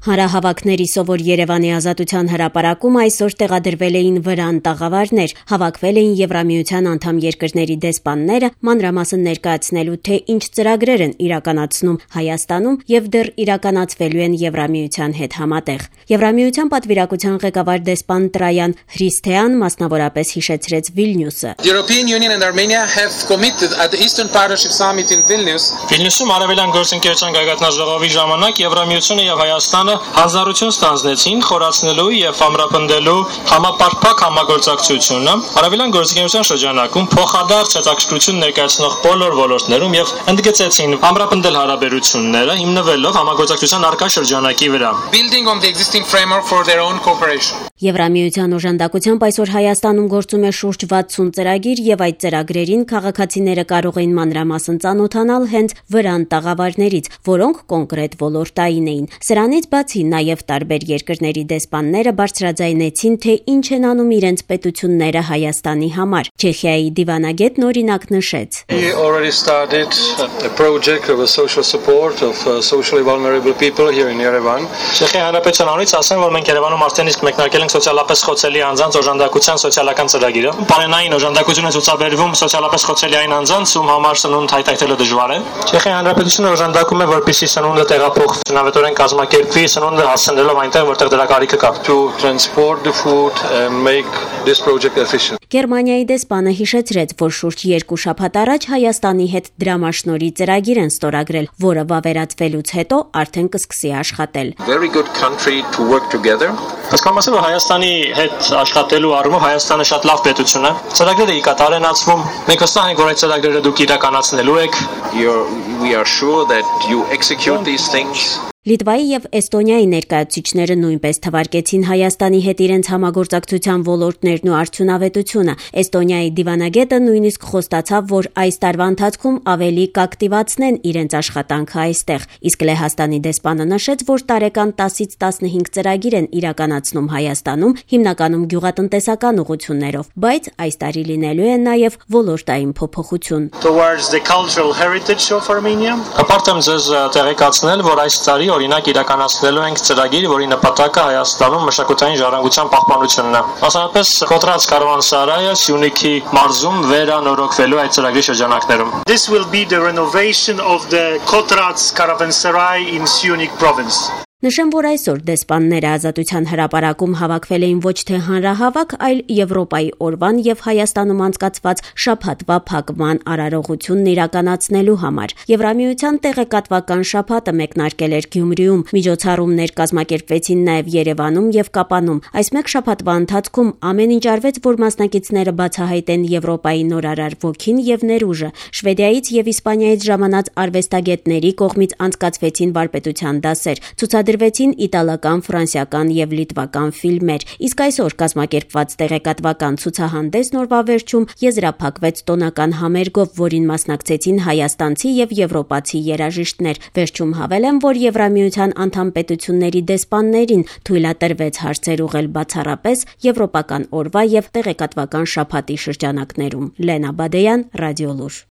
Հանրահավաքների սովոր Երևանի ազատության հրապարակում այսօր տեղադրվել էին վրան տաղավարներ, հավաքվել էին Եվրամիության անդամ երկրների դեսպանները, մանրամասն ներկայացնելու թե ինչ ծրագրեր են իրականացնում Հայաստանում եւ դեռ իրականացվելու են Եվրամիության հետ համատեղ։ Եվրամիության պատվիրակության ղեկավար դեսպան Տրայան Հրիսթեան մասնավորապես հիշեցրեց Վիլնյուսը։ Վիլնյուսում Արևելյան գործընկերության գագաթնաժողովի ժամանակ Եվրամիությունը եւ Հայաստանը հանձնարարություն ստանձնեցին խորացնելու եւ ամրապնդելու համապարփակ համագործակցությունը Արևելյան գործընկերության շրջանակում փոխադարձ հետաքրքրություն ներկայացնող բոլոր ոլորտներում եւ ընդգծեցին ամրապնդել հարաբերությունները հիմնվելով համագործակցության առկա շրջանակի վրա։ Եվրամիության օժանդակությամբ այսօր Հայաստանում գործում է շուրջ 60 ծրագիր եւ այդ ծրագրերին քաղաքացիները կարող էին մանրամասն ծանոթանալ հենց վրան տաղավարներից, որոնք կոնկրետ ոլորտային էին։ Սրանից բացի նաեւ տարբեր երկրների դեսպանները բարձրաձայնեցին, թե ինչ են անում իրենց պետությունները Հայաստանի համար։ Չեխիայի դիվանագետն օրինակ նշեց. Չեխիայի հանրապետության անունից ասեմ, որ մենք Երևանում արդեն իսկ մեկնարկել ենք սոցիալապես խոցելի անձանց օժանդակության սոցիալական ծրագիրը։ Պարենային օժանդակություն է ցուցաբերվում սոցիալապես խոցելի այն անձանց, ում համար սնունդ հայտարարելը դժվար է։ Չեխիայի հանրապետությունը օժանդակում է, որպեսզի սնունդը տեղափոխվի, ծնավետորեն կազմակերպվի, սնունդը հասցնելով այնտեղ, որտեղ դրա կարիքը կա։ To transport the food and make this project efficient. Գերմանիայի դեսպանը հիշեցրեց, որ շուրջ 2 շաբաթ առաջ Հայաստանի հետ դրամաշնորհի ծրագիր են ստորագրել, որը վավերացվելուց հետո արդեն կսկսի աշխատել։ Very good country to work together. Հասկանում եմ, որ Հայաստանի հետ աշխատելու առումով Հայաստանը շատ լավ պետություն է։ Ծրագրերը ի կատար են ածվում։ Մենք վստահ ենք, որ այդ ծրագրերը դուք իրականացնելու եք։ We are sure that you execute these things. Լիտվայի եւ Էստոնիայի ներկայացուցիչները նույնպես թվարկեցին Հայաստանի հետ իրենց համագործակցության ոլորտներն ու արդյունավետությունը։ Էստոնիայի դիվանագետը նույնիսկ խոստացավ, որ այս տարվա ընթացքում ավելի կակտիվացնեն իրենց աշխատանքը այստեղ։ Իսկ Լեհաստանի դեսպանը նշեց, որ տարեկան 10-ից 15 ծրագիր են իրականացնում Հայաստանում, հիմնականում գյուղատնտեսական ուղղություններով, բայց այս տարի լինելու է նաեւ ոլորտային փոփոխություն։ Հպարտ եմ ձեզ տեղեկացնել, որ այս տարի օրինակ իրականացնելու ենք ծրագիր, որի նպատակը Հայաստանում մշակութային ժառանգության պահպանությունն է։ Մասնավորապես Կոտրած կարավանսարայը Սյունիքի մարզում վերանորոգվելու այդ ծրագրի շրջանակներում։ This will be the renovation of the Kotrats Caravanserai in Syunik province. Նշեմ, որ այսօր դեսպանները ազատության հրապարակում հավաքվել էին ոչ թե հանրահավաք, այլ Եվրոպայի օրվան եւ Հայաստանում անցկացված շաբաթվա փակման արարողությունն իրականացնելու համար։ Եվրամիության տեղեկատվական շաբաթը մեկնարկել էր Գյումրիում, միջոցառումներ կազմակերպվեցին նաեւ Երևանում եւ Կապանում։ Այս մեկ շաբաթվա ընթացքում ամեն ինչ արվեց, որ մասնակիցները բացահայտեն Եվրոպայի նորարար ոգին եւ ներուժը։ Շվեդիայից եւ Իսպանիայից ժամանած արվեստագետների կողմից անցկացվեցին վարպետության դասեր։ Դրվեցին իտալական, ֆրանսիական եւ լիտվական ֆիլմեր, իսկ այսօր կազմակերպված տեղեկատվական ցուցահանդեսն օրվա վերջում եզրափակվեց տոնական համերգով, որին մասնակցեցին հայաստանցի եւ եվրոպացի երաժիշտներ։ Վերջում հավելեմ, որ Եվրամիության անդամ պետությունների դեսպաններին թույլատրվեց հարցեր ուղղել բացառապես Եվրոպական օրվա եւ տեղեկատվական շաբաթի շրջանակներում։ Լենա Բադեյան, Ռադիոլուր։